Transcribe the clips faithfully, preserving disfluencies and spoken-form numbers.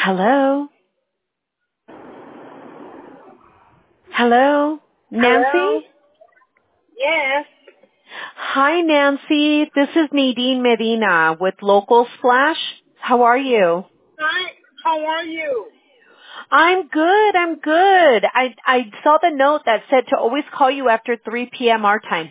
Hello? Hello? Hello? Nancy? Yes. Hi, Nancy. This is Nadine Medina with Local Splash. How are you? Hi. How are you? I'm good. I'm good. I I saw the note that said to always call you after three p.m. our time.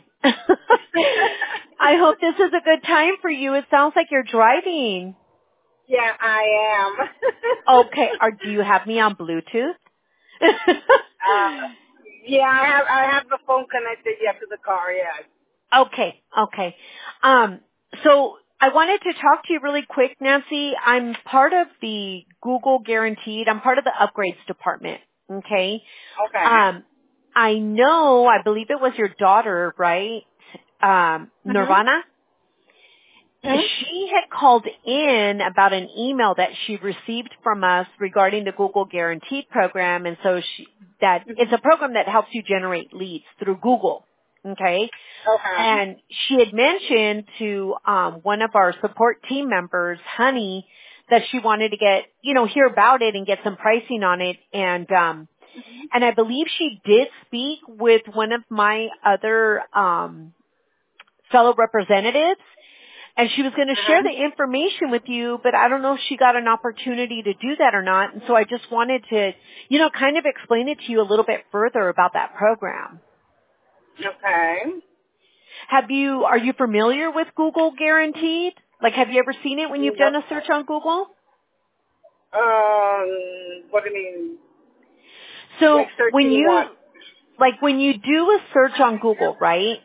I hope this is a good time for you. It sounds like you're driving. Yeah, I am. Okay. Or do you have me on Bluetooth? uh, yeah, I have I have the phone connected yet to the car. Yes. Okay, okay. Um, so I wanted to talk to you really quick, Nancy. I'm part of the Google Guaranteed. I'm part of the upgrades department. Okay. Okay. Um, I know. I believe it was your daughter, right? Um, Mhm. Nirvana. Mhm. She had called in about an email that she received from us regarding the Google Guaranteed program, and so she that it's a program that helps you generate leads through Google. Okay. Okay. And she had mentioned to um, one of our support team members, Honey, that she wanted to get, you know, hear about it and get some pricing on it. And um, and I believe she did speak with one of my other um, fellow representatives, and she was going to share Mhm. the information with you, but I don't know if she got an opportunity to do that or not. And so I just wanted to, you know, kind of explain it to you a little bit further about that program. Okay. Have you, are you familiar with Google Guaranteed? Like, have you ever seen it when you've No. done a search on Google? Um. What do you mean? Like So when searching you, what? like when you do a search on Google, right?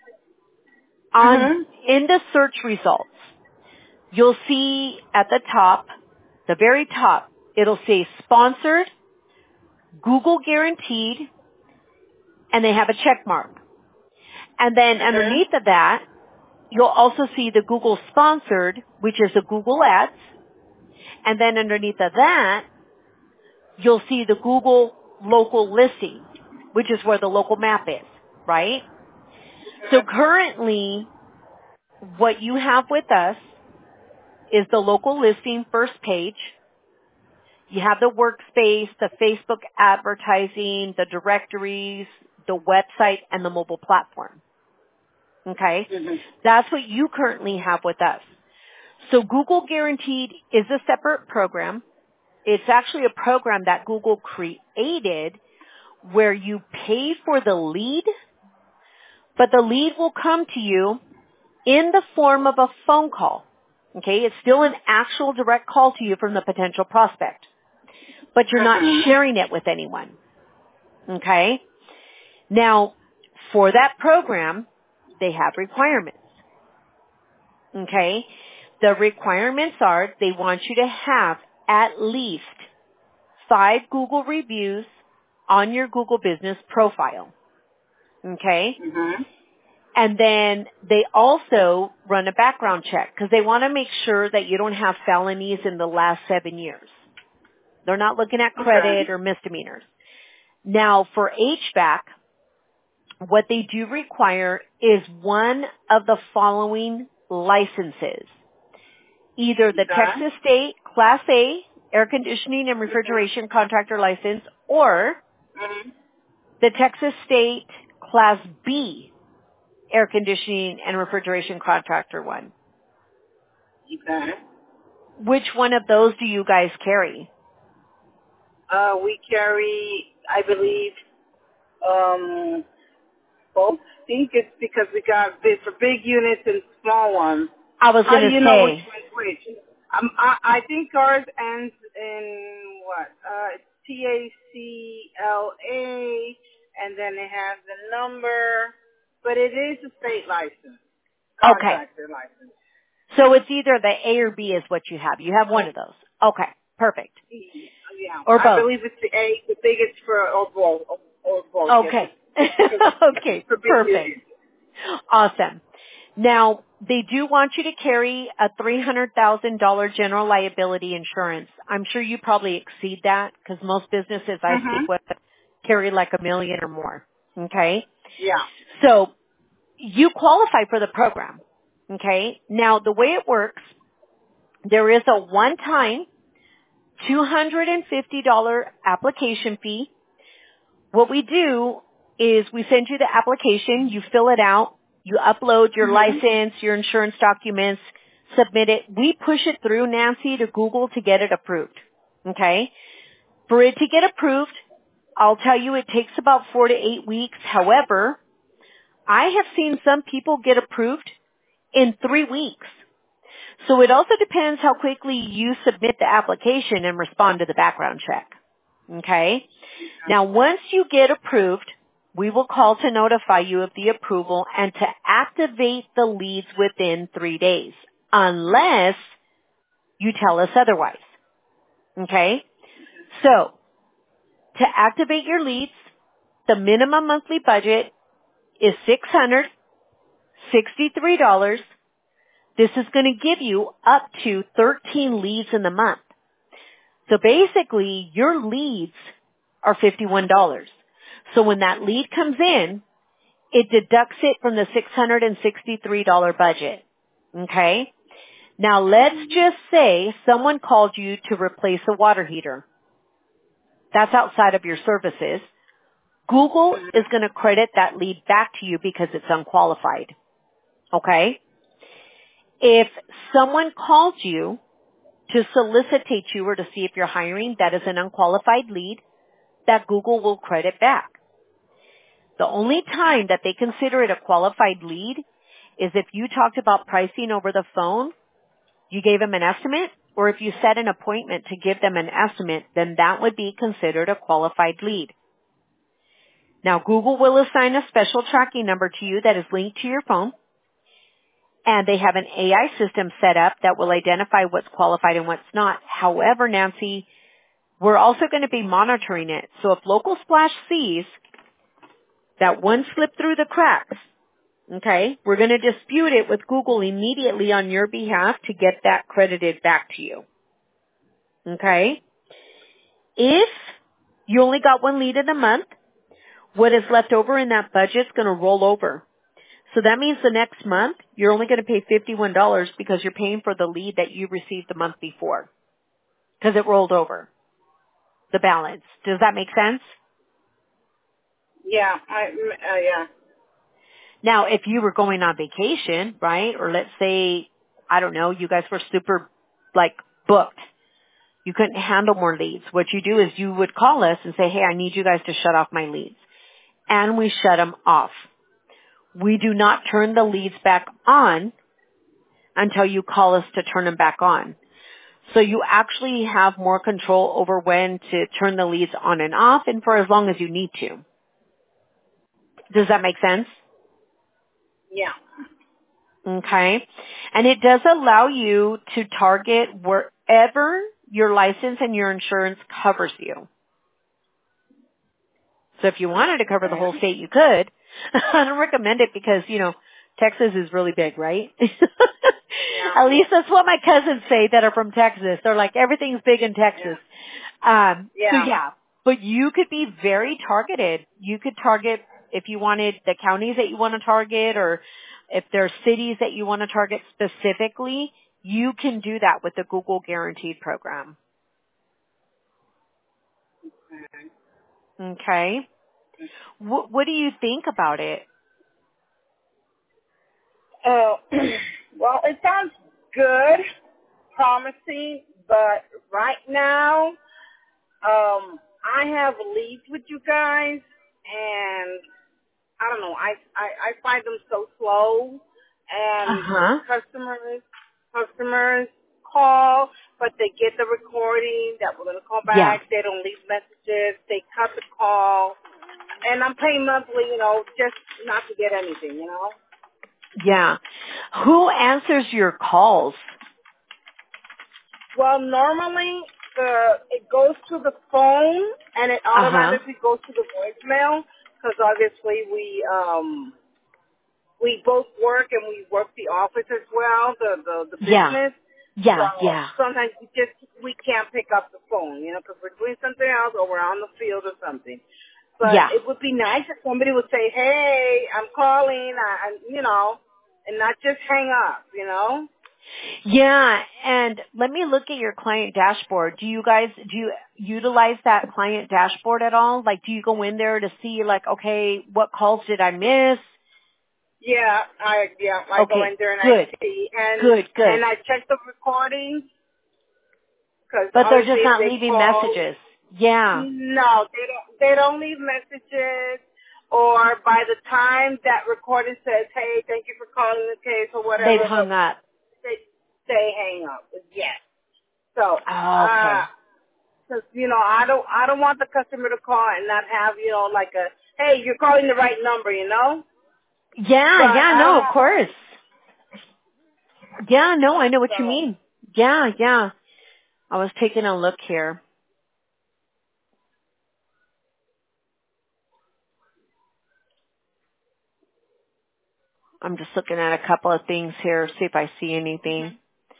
On, Mhm. in the search results, you'll see at the top, the very top, it'll say sponsored, Google Guaranteed, and they have a check mark. And then Mhm. underneath of that, you'll also see the Google sponsored, which is the Google Ads. And then underneath of that, you'll see the Google local listing, which is where the local map is, right? So currently, what you have with us is the local listing first page. You have the workspace, the Facebook advertising, the directories, the website, and the mobile platform. Okay? Mhm. That's what you currently have with us. So Google Guaranteed is a separate program. It's actually a program that Google created where you pay for the lead, but the lead will come to you in the form of a phone call. Okay, it's still an actual direct call to you from the potential prospect, but you're not Mhm. sharing it with anyone. Okay? Now, for that program, they have requirements. Okay? The requirements are they want you to have at least five Google reviews on your Google business profile. Okay? Mhm. And then they also run a background check because they want to make sure that you don't have felonies in the last seven years. They're not looking at Okay. credit or misdemeanors. Now for H V A C, what they do require is one of the following licenses. Either the Okay. Texas State Class A air conditioning and Mhm. refrigeration contractor license or Mhm. the Texas State Class B air conditioning and refrigeration contractor one. Okay. Which one of those do you guys carry? Uh, we carry, I believe, um, both. I think it's because we got big for big units and small ones. I was How going do to you know which say, one's which? Um, I, I think ours ends in what? Uh, T A C L A, and then it has the number, but it is a state license, okay, contractor license. so it's either the A or B is what you have. You have one of those. Okay, perfect. Yeah, Or I both. believe it's the A, the biggest for old bowl, old bowl, yes, Okay. because Okay, for big perfect. units. Awesome. Now, they do want you to carry a three hundred thousand dollars general liability insurance. I'm sure you probably exceed that because most businesses I speak Mhm. with carry like a million or more. Okay? Yeah. So, you qualify for the program. Okay? Now, the way it works, there is a one-time two hundred fifty dollars application fee. What we do is we send you the application, you fill it out, you upload your Mm-hmm. license, your insurance documents, submit it. We push it through, Nancy, to Google to get it approved. Okay? For it to get approved, I'll tell you it takes about four to eight weeks. However, I have seen some people get approved in three weeks. So it also depends how quickly you submit the application and respond to the background check. Okay? Now, once you get approved, we will call to notify you of the approval and to activate the leads within three days, unless you tell us otherwise. Okay? So, to activate your leads, the minimum monthly budget is six hundred sixty-three dollars. This is going to give you up to thirteen leads in the month. So basically, your leads are fifty-one dollars. So when that lead comes in, it deducts it from the six hundred sixty-three dollars budget. Okay? Now let's just say someone called you to replace a water heater. That's outside of your services. Google is going to credit that lead back to you because it's unqualified. Okay? If someone called you to solicitate you or to see if you're hiring, that is an unqualified lead that Google will credit back. The only time that they consider it a qualified lead is if you talked about pricing over the phone, you gave them an estimate, or if you set an appointment to give them an estimate, then that would be considered a qualified lead. Now, Google will assign a special tracking number to you that is linked to your phone, and they have an A I system set up that will identify what's qualified and what's not. However, Nancy, we're also going to be monitoring it. So if Local Splash sees that one slipped through the cracks, okay, we're going to dispute it with Google immediately on your behalf to get that credited back to you. Okay? If you only got one lead in a month, what is left over in that budget is going to roll over. So that means the next month, you're only going to pay fifty-one dollars because you're paying for the lead that you received the month before. Because it rolled over. The balance. Does that make sense? Yeah, I, uh, yeah. Now, if you were going on vacation, right, or let's say, I don't know, you guys were super, like, booked. You couldn't handle more leads. What you do is you would call us and say, hey, I need you guys to shut off my leads. And we shut them off. We do not turn the leads back on until you call us to turn them back on. So you actually have more control over when to turn the leads on and off and for as long as you need to. Does that make sense? Yeah. Okay. And it does allow you to target wherever your license and your insurance covers you. So if you wanted to cover the whole state, you could. I don't recommend it because, you know, Texas is really big, right? Yeah. At least that's what my cousins say that are from Texas. They're like, everything's big in Texas. Yeah. Um, Yeah. So yeah, but you could be very targeted. You could target if you wanted the counties that you want to target, or if there are cities that you want to target specifically, you can do that with the Google Guaranteed program. Okay. What, what do you think about it? Uh, well, it sounds good, promising, but right now, um, I have leads with you guys, and I don't know, I, I, I find them so slow, and Uh-huh. customers, customers call, but they get the recording that we're going to call back. Yeah. They don't leave messages. They cut the call, and I'm paying monthly, you know, just not to get anything, you know. Yeah. Who answers your calls? Well, normally the it goes to the phone and it Uh-huh. automatically goes to the voicemail because obviously we um we both work and we work the office as well, the the, the Yeah. business. Yeah, So yeah. sometimes we just we can't pick up the phone, you know, because we're doing something else or we're on the field or something. But Yeah. it would be nice if somebody would say, "Hey, I'm calling," I, I, you know, and not just hang up, you know. Yeah, and let me look at your client dashboard. Do you guys, do you utilize that client dashboard at all? Like, do you go in there to see, like, okay, what calls did I miss? Yeah, I yeah, I Okay, go in there and good, I see, and good, good. and I check the recordings because But they're just obviously if not they leaving call, messages. Yeah, no, they don't. They don't leave messages, or by the time that recording says, "Hey, thank you for calling the case" or they've whatever, the, hung up. they they hang up. Yes. So, Oh, uh, okay. cause, you know, I don't, I don't want the customer to call and not have, you know, like a, hey, you're calling the right number, you know? Yeah, But yeah, I don't no, of have, course. Yeah, no, I know what you so, mean. Yeah, yeah. I was taking a look here. I'm just looking at a couple of things here, see if I see anything.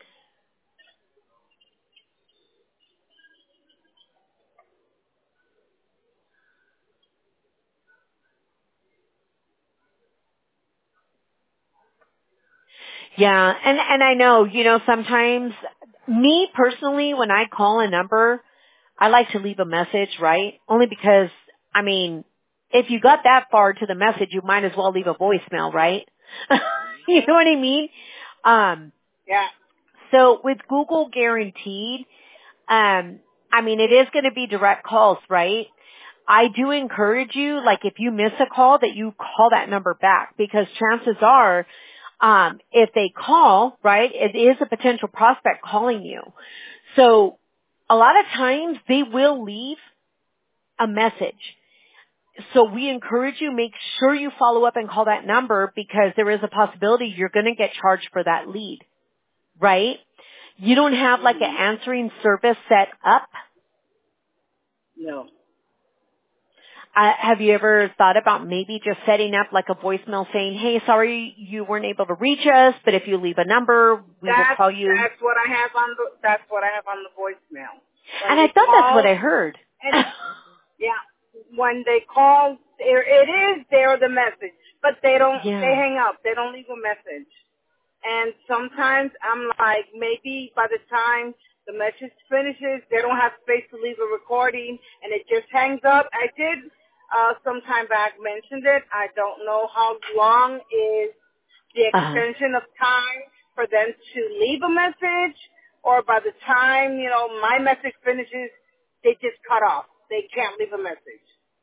Yeah, and and I know, you know, sometimes me personally, when I call a number, I like to leave a message, right? Only because, I mean, if you got that far to the message, you might as well leave a voicemail, right? You know what I mean? Um, yeah. so with Google Guaranteed, um, I mean, it is going to be direct calls, right? I do encourage you, like if you miss a call, that you call that number back because chances are, um, if they call, right, it is a potential prospect calling you. So a lot of times they will leave a message. So we encourage you, make sure you follow up and call that number because there is a possibility you're going to get charged for that lead, right? You don't have like Mm-hmm. an answering service set up. No. Uh, have you ever thought about maybe just setting up like a voicemail saying, hey, sorry you weren't able to reach us, but if you leave a number, we will That's, call you. that's what I have on the, that's what I have on the voicemail. When And I they thought that's what call, I heard. and yeah, when they call, it, it is there the message, but they don't, they Yeah. hang up. They don't leave a message. And sometimes I'm like, maybe by the time the message finishes, they don't have space to leave a recording, and it just hangs up. I did uh, some time back mentioned it. I don't know how long is the Uh-huh. extension of time for them to leave a message, or by the time, you know, my message finishes, they just cut off. They can't leave a message.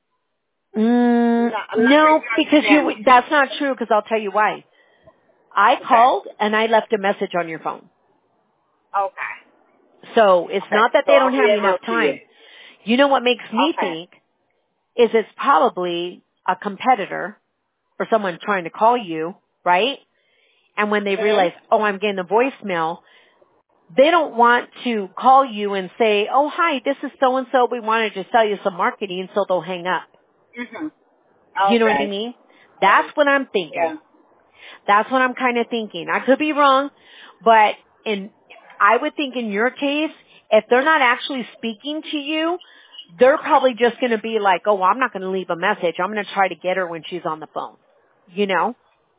I'm Mm, not, I'm not sure no, you because understand you, me. that's not true because I'll tell you why. I Okay. called and I left a message on your phone. Okay. So it's Okay. not that So they I'll don't be have able enough to see time. it. You know what makes me Okay. think is it's probably a competitor or someone trying to call you, right? And when they Mhm. realize, oh, I'm getting a voicemail, they don't want to call you and say, oh, hi, this is so-and-so. We wanted to sell you some marketing, so they'll hang up. Mhm. You know what I Okay. mean? That's what I'm thinking. Yeah. That's what I'm kind of thinking. I could be wrong, but in, I would think in your case, if they're not actually speaking to you, they're probably just going to be like, oh, well, I'm not going to leave a message. I'm going to try to get her when she's on the phone. You know?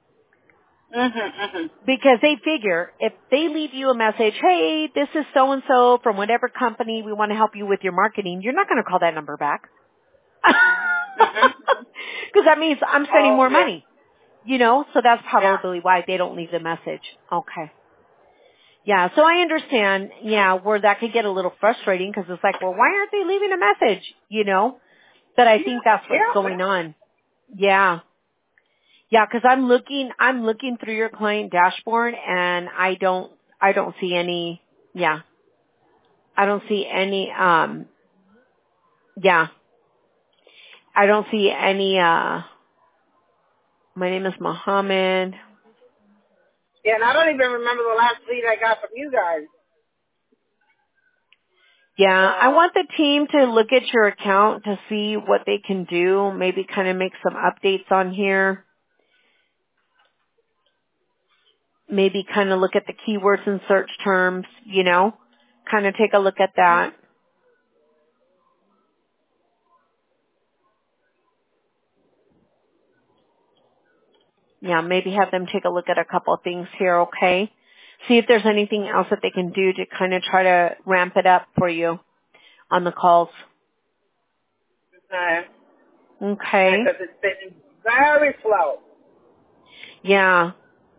Mhm. Mhm. Because they figure if they leave you a message, hey, this is so-and-so from whatever company, we want to help you with your marketing, you're not going to call that number back. Mhm. Because that means I'm spending Oh more yeah. money. You know? So that's Yeah. probably why they don't leave the message. Okay. Yeah, so I understand, yeah, where that could get a little frustrating because it's like, well, why aren't they leaving a message? You know? But I Yeah. think that's what's Yeah. going on. Yeah. Yeah, because I'm looking, I'm looking through your client dashboard and I don't, I don't see any, yeah, I don't see any, um, yeah, I don't see any, uh, my name is Mohammed. Yeah. And I don't even remember the last lead I got from you guys. Yeah, I So. want the team to look at your account to see what they can do, maybe kind of make some updates on here. Maybe kind of look at the keywords and search terms, you know, kind of take a look at Mhm. that. Yeah, maybe have them take a look at a couple of things here, okay? See if there's anything else that they can do to kind of try to ramp it up for you on the calls. Okay. Okay. Because it's been very slow. Yeah.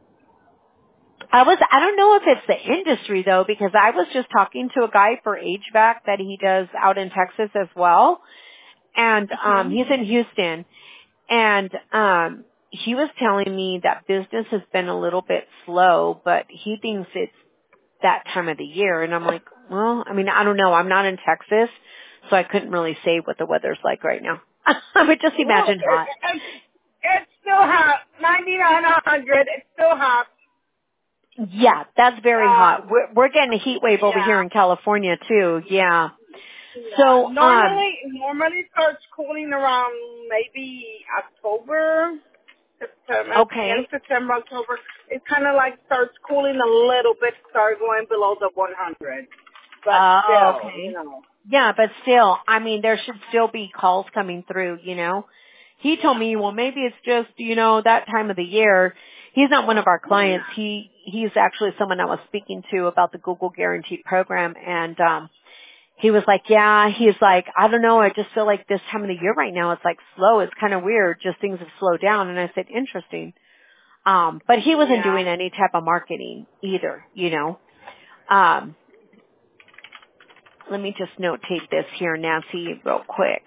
I was, I don't know if it's the industry though, because I was just talking to a guy for H V A C that he does out in Texas as well. And, um, he's in Houston. And, um, he was telling me that business has been a little bit slow, but he thinks it's that time of the year. And I'm like, well, I mean, I don't know. I'm not in Texas, so I couldn't really say what the weather's like right now. I would just Well, imagine hot. it's, it's, it's still hot. ninety-nine, one hundred. It's still hot. Yeah, that's very Uh, hot. We're, we're getting a heat wave over here yeah. in California too. Yeah. Yeah. So, um, Normally, normally starts cooling around maybe October, September, at the end okay. of September, October. It kind of like starts cooling a little bit, start going below the one hundred. But Uh, still, you okay. know. Yeah, but still, I mean, there should still be calls coming through, you know. He told me, well, maybe it's just, you know, that time of the year. He's not one of our clients. Yeah. He, he's actually someone I was speaking to about the Google Guaranteed program. And, um, he was like, yeah, he's like, I don't know. I just feel like this time of the year right now, it's like slow. It's kind of weird. Just things have slowed down. And I said, interesting. Um, but he wasn't Yeah. doing any type of marketing either, you know. Um, let me just notate this here, Nancy, real quick.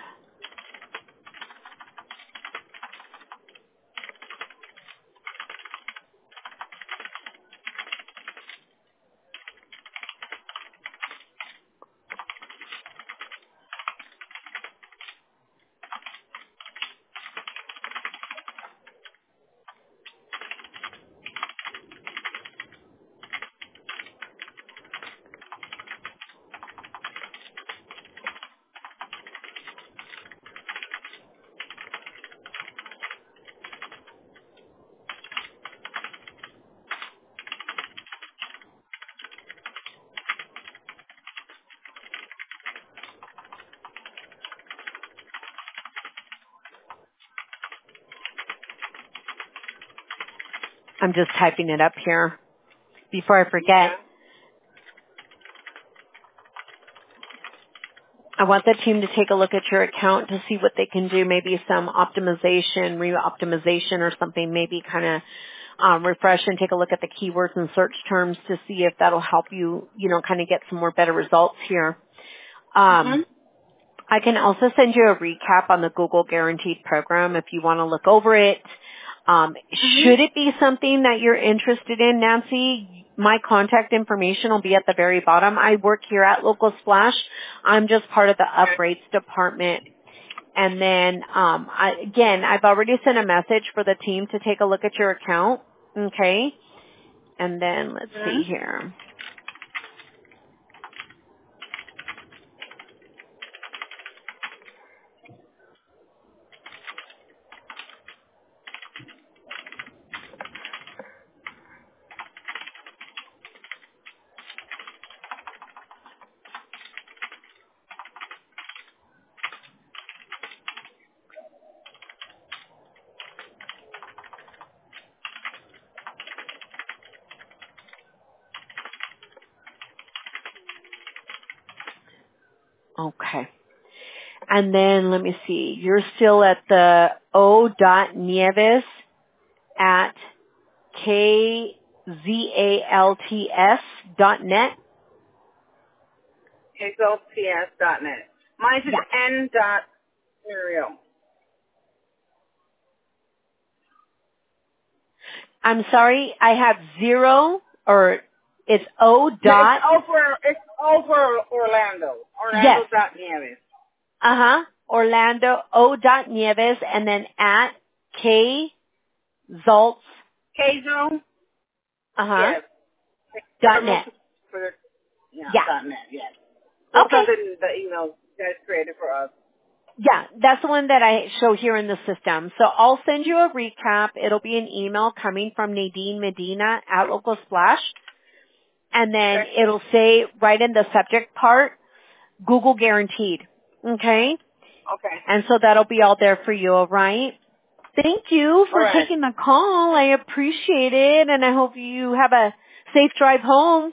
I'm just typing it up here before I forget. Yeah. I want the team to take a look at your account to see what they can do, maybe some optimization, re-optimization or something, maybe kind of um, refresh and take a look at the keywords and search terms to see if that'll help you, you know, kind of get some more better results here. Um, Mm-hmm. I can also send you a recap on the Google Guaranteed program if you want to look over it. Um, Mm-hmm. should it be something that you're interested in, Nancy, my contact information will be at the very bottom. I work here at Local Splash. I'm just part of the Okay. upgrades department. And then, um, I, again, I've already sent a message for the team to take a look at your account. Okay. And then let's Mm-hmm. see here. Okay. And then let me see. You're still at the O dot Nieves at K Z A L T S dot net. Hazel P S dot net. Mine is Yeah. N dot Muriel. I'm sorry, I have zero, or it's O Yeah, it's dot, over. It's over Orlando. Orlando yes, dot Nieves. uh-huh, Orlando, O dot Nieves, and then at K Zaltz, Hazel. uh-huh, Yes. dot net. For the, yeah, Yeah. dot net. Yes. Those Okay. are the the emails that's created for us. Yeah, that's the one that I show here in the system. So I'll send you a recap. It'll be an email coming from Nadine Medina at Local Splash. And then Okay. it'll say right in the subject part, Google Guaranteed. Okay? Okay. And so that'll be all there for you, all right? Thank you All for right. taking the call. I appreciate it, and I hope you have a safe drive home.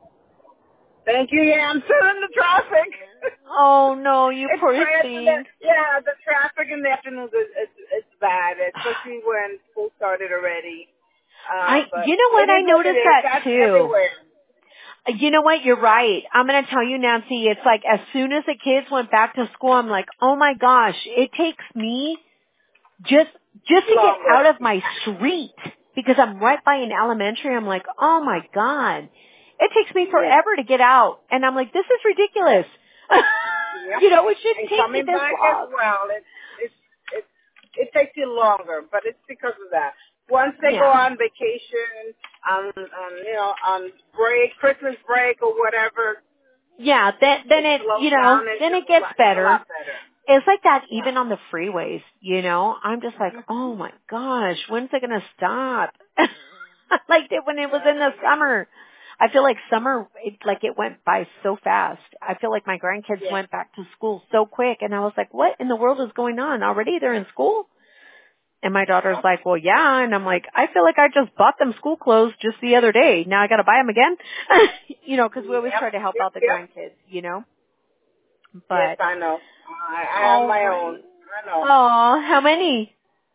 Thank you. Yeah, I'm still in the traffic. Oh, no, you It's poor bad in thing. the, yeah, the traffic in the afternoons is it's, it's bad, especially when school started already. Uh, I, but you know what? it I is what it noticed is. that That's too. everywhere. You know what? You're right. I'm going to tell you, Nancy, it's like as soon as the kids went back to school, I'm like, oh my gosh, it takes me just, just to get Longer. out of my street because I'm right by an elementary. I'm like, oh my God, it takes me forever to get out. And I'm like, this is ridiculous. Yep. You know, it shouldn't And take me coming this back long. as well, it, it, it, it takes you longer, but it's because of that. Once they go Yeah. on vacation, um, um, you know, on break, Christmas break or whatever, Yeah, then, then it it, slows you know, down. It's then just it a gets lot, a better. lot better. It's like that Yeah. even on the freeways, you know? I'm just like, oh my gosh, when's it going to stop? Like it when it was in the summer. I feel like summer, it, like it went by so fast. I feel like my grandkids Yeah. went back to school so quick and I was like, what in the world is going on? Already they're in school? And my daughter's like, well, yeah. And I'm like, I feel like I just bought them school clothes just the other day. Now I got to buy them again. You know, because we always Yep. try to help Yep. out the Yep. grandkids, you know? Yes, But, I know. I, I have all my right. own. I know. Oh, how many?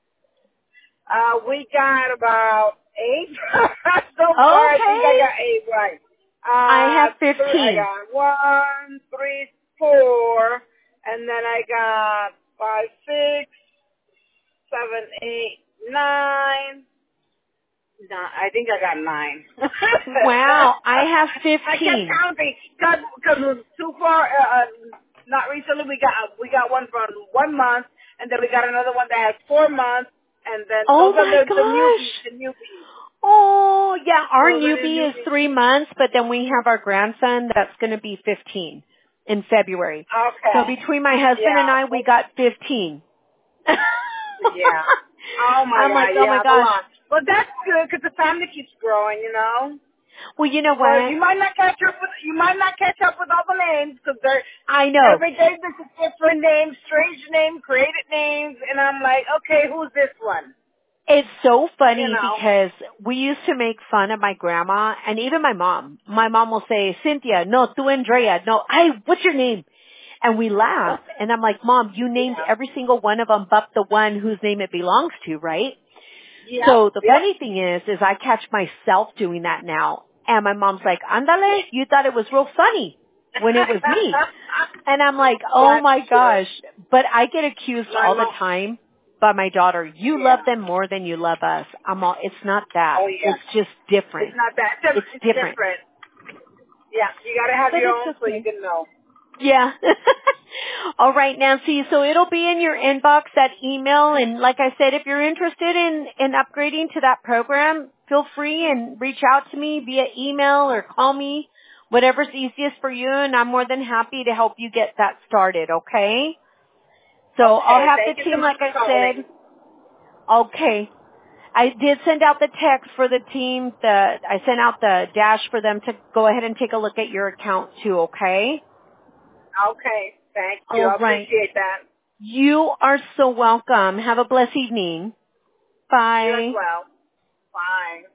Uh, we got about eight so far. I think I Okay. got eight right. I Uh, have three, I fifteen. got one, three, four, and then I got five, six, seven, eight, nine. No, I think I got nine. Wow, I have I kept fifteen. counting because it was too far. Uh, uh, not recently. We got we got one from one month, and then we got another one that has four months, and then Oh those are my the, the gosh. newbies. The newbies. Oh, yeah, our Those are the newbie is newbies. three months, but then we have our grandson that's going to be fifteen in February. So Okay. between my husband and I, Yeah. we got fifteen. Yeah. Oh my I'm like, God. oh my Yeah, a gosh. lot. But that's good because the family keeps growing. You know. Well, you know But what? you might not catch up with you might not catch up with all the names because they're I know. every day there's a different name, strange name, created names, and I'm like, okay, who's this one? It's so You funny know. because we used to make fun of my grandma and even my mom. My mom will say, Cynthia, no, tu Andrea, no, I, what's your name? And we laugh. And I'm like, Mom, you named Yeah. every single one of them but the one whose name it belongs to, right? Yep. So the Yep. funny thing is, is I catch myself doing that now. And my mom's like, Andale, you thought it was real funny when it was me. And I'm like, oh That's my true. gosh. But I get accused My all the mom. time by my daughter, you love Yeah. them more than you love us. I'm all, it's not that. Oh yeah. It's just It's different. not that. It's, It's it's different. different. Yeah. You gotta have But your it's own so you okay. can know. Yeah. All right, Nancy. So it'll be in your inbox, that email. And like I said, if you're interested in, in upgrading to that program, feel free and reach out to me via email or call me, whatever's easiest for you. And I'm more than happy to help you get that started. Okay. So I'll Okay. have Thank you the so team, much like for I said. calling. Okay. I did send out the text for the team. The I sent out the dash for them to go ahead and take a look at your account too, okay? Okay. Thank you. All I right. appreciate that. You are so welcome. Have a blessed evening. You as Bye. well. Bye.